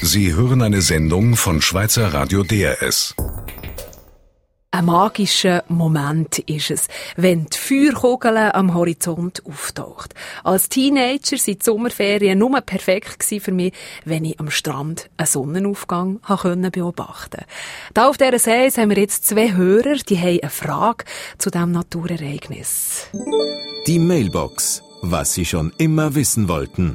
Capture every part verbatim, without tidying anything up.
Sie hören eine Sendung von Schweizer Radio D R S. Ein magischer Moment ist es, wenn die Feuerkugel am Horizont auftaucht. Als Teenager waren die Sommerferien nur perfekt für mich, wenn ich am Strand einen Sonnenaufgang beobachten konnte. Da auf dieser See haben wir jetzt zwei Hörer, die haben eine Frage zu diesem Naturereignis. Die Mailbox. Was Sie schon immer wissen wollten.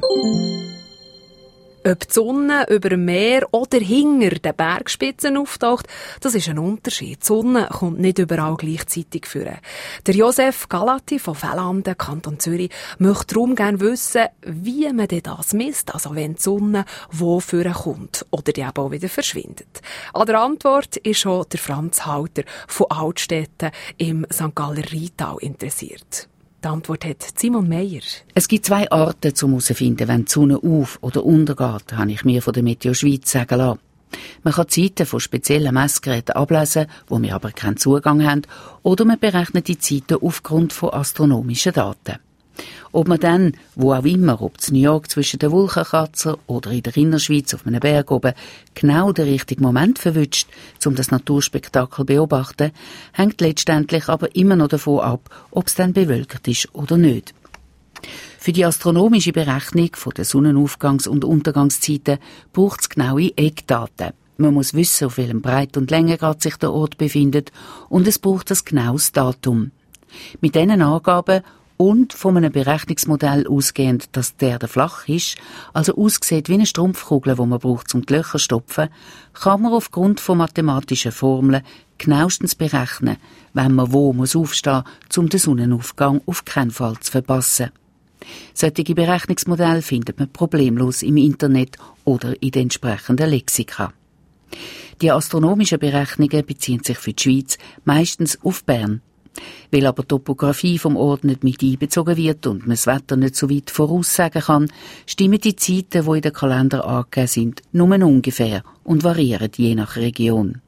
Ob die Sonne über dem Meer oder hinter den Bergspitzen auftaucht, das ist ein Unterschied. Die Sonne kommt nicht überall gleichzeitig vor. Der Josef Galati von Fellanden, Kanton Zürich, möchte darum gerne wissen, wie man denn das misst, also wenn die Sonne wo vorkommt oder die eben auch wieder verschwindet. An der Antwort ist schon der Franz Halter von Altstätten im Sankt Galler Rheintal interessiert. Die Antwort hat Simon Meyer. Es gibt zwei Arten, um herauszufinden, wenn die Sonne auf- oder untergeht, habe ich mir von der Meteo Schweiz sagen lassen. Man kann die Zeiten von speziellen Messgeräten ablesen, wo wir aber keinen Zugang haben, oder man berechnet die Zeiten aufgrund von astronomischen Daten. Ob man dann, wo auch immer, ob in New York zwischen den Wolkenkratzer oder in der Innerschweiz auf einem Berg oben, genau den richtigen Moment verwünscht, um das Naturspektakel zu beobachten, hängt letztendlich aber immer noch davon ab, ob es dann bewölkt ist oder nicht. Für die astronomische Berechnung der Sonnenaufgangs- und Untergangszeiten braucht es genaue Eckdaten. Man muss wissen, auf welchem Breit- und Längengrad sich der Ort befindet, und es braucht ein genaues Datum. Mit diesen Angaben und von einem Berechnungsmodell ausgehend, dass der Erde flach ist, also aussieht wie eine Strumpfkugel, die man braucht, um die Löcher zu stopfen, kann man aufgrund von mathematischen Formeln genauestens berechnen, wenn man wo muss aufstehen muss, um den Sonnenaufgang auf keinen Fall zu verpassen. Solche Berechnungsmodelle findet man problemlos im Internet oder in den entsprechenden Lexika. Die astronomischen Berechnungen beziehen sich für die Schweiz meistens auf Bern. Weil aber die Topografie vom Ort nicht mit einbezogen wird und man das Wetter nicht so weit voraussagen kann, stimmen die Zeiten, die in den Kalender angegeben sind, nur ungefähr und variieren je nach Region.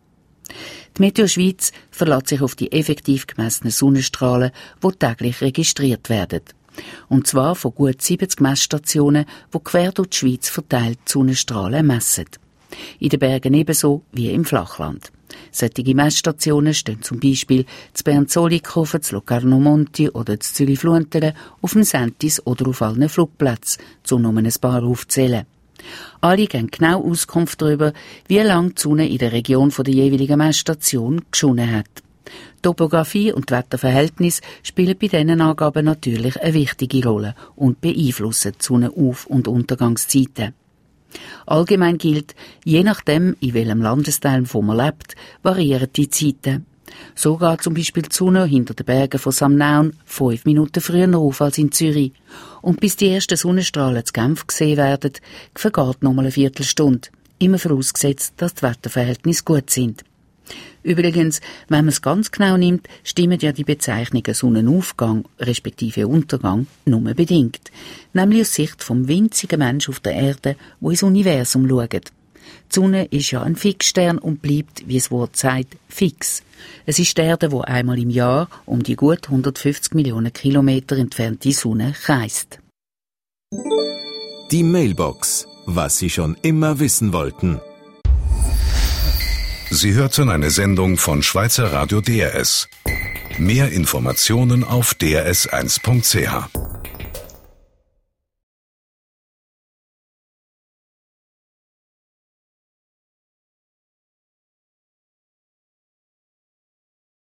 Die Meteo Schweiz verlässt sich auf die effektiv gemessenen Sonnenstrahlen, die täglich registriert werden. Und zwar von gut siebzig Messstationen, die quer durch die Schweiz verteilt die Sonnenstrahlen messen. In den Bergen ebenso wie im Flachland. Solche Messstationen stehen zum Beispiel zu Bern-Zollikofen, zu Locarno Monti oder zu Zürich-Fluenteren, auf dem Sentis oder auf allen Flugplätzen, um nur ein paar aufzählen. Alle geben genau Auskunft darüber, wie lange die Sonne in der Region der jeweiligen Messstation geschonen hat. Die Topografie und die Wetterverhältnisse spielen bei diesen Angaben natürlich eine wichtige Rolle und beeinflussen die Sonnenauf- und Untergangszeiten. Allgemein gilt, je nachdem, in welchem Landesteil wo man lebt, variieren die Zeiten. So geht zum Beispiel die Sonne hinter den Bergen von Samnaun fünf Minuten früher auf als in Zürich. Und bis die ersten Sonnenstrahlen zu Genf gesehen werden, vergeht noch mal eine Viertelstunde. Immer vorausgesetzt, dass die Wetterverhältnisse gut sind. Übrigens, wenn man es ganz genau nimmt, stimmen ja die Bezeichnungen Sonnenaufgang respektive Untergang nur bedingt. Nämlich aus Sicht vom winzigen Menschen auf der Erde, der ins Universum schaut. Die Sonne ist ja ein Fixstern und bleibt, wie das Wort sagt, fix. Es ist die Erde, die einmal im Jahr um die gut hundertfünfzig Millionen Kilometer entfernte Sonne kreist. Die Mailbox. Was Sie schon immer wissen wollten. Sie hörten eine Sendung von Schweizer Radio D R S. Mehr Informationen auf d r s eins punkt c h.